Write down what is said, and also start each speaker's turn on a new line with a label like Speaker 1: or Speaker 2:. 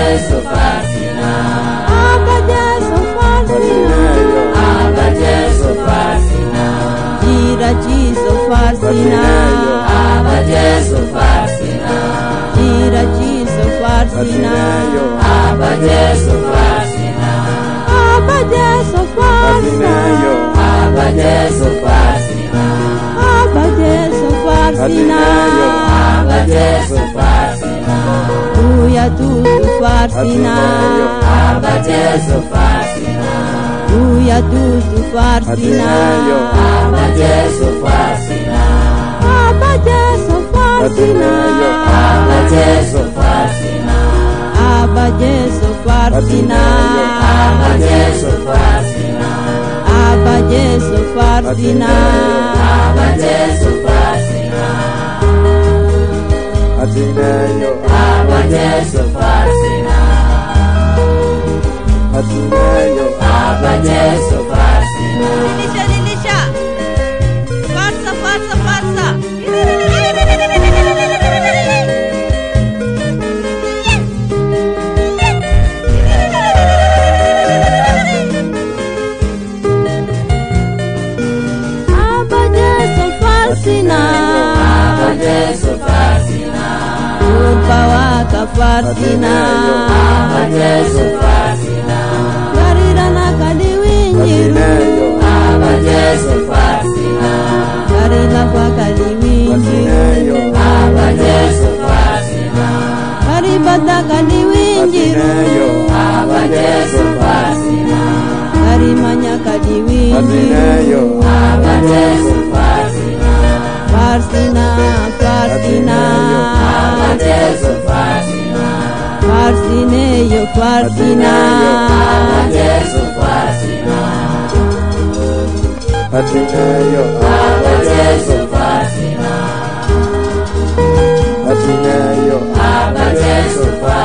Speaker 1: Jesu Farsina,
Speaker 2: Abba Jesu Farsina,
Speaker 1: Abba Jesu Farsina,
Speaker 2: Gira Jesu Farsina,
Speaker 1: Abba Jesu Farsina,
Speaker 2: Gira Jesu Farsina,
Speaker 1: Abba Jesu Farsina,
Speaker 2: Abba Jesu Farsina,
Speaker 1: Abba Jesu Farsina,
Speaker 2: Abba Jesu Farsina,
Speaker 1: Abba Jesu Farsina,
Speaker 2: Tuya tutu Farsina,
Speaker 1: Abba Jesu Farsina,
Speaker 2: Tuya tutu Farsina,
Speaker 1: Abba Jesu Farsina,
Speaker 2: Abba Jesu Farsina,
Speaker 1: Abba Jesu Farsina,
Speaker 2: Abba Jesu Farsina,
Speaker 1: Abba Jesu Farsina,
Speaker 2: Abba Jesu Farsina,
Speaker 1: Abba Jesu Farsina, Abba Jesu Farsina, Abba Jesu Farsina.
Speaker 2: Lilisha, Farsa. Abba Jesu Farsina,
Speaker 1: Abba Jesu Farsina,
Speaker 2: Urba waka Farsina,
Speaker 1: Abba Jesu Farsina,
Speaker 2: Garirana kaliwinjiru,
Speaker 1: Abba Jesu Farsina,
Speaker 2: Garila kwa kaliwinjiru,
Speaker 1: Abba Jesu Farsina,
Speaker 2: Garibata kaliwinjiru,
Speaker 1: Abba Jesu Farsina,
Speaker 2: Garimanya kaliwinjiru,
Speaker 1: Abba Jesu Farsina,
Speaker 2: Farsina,
Speaker 1: Abba Jesu Farsina,
Speaker 2: Farsineyo, Farsina,
Speaker 1: Abba Jesu Farsina, Abba Jesu Farsina, Abba Jesu Farsina.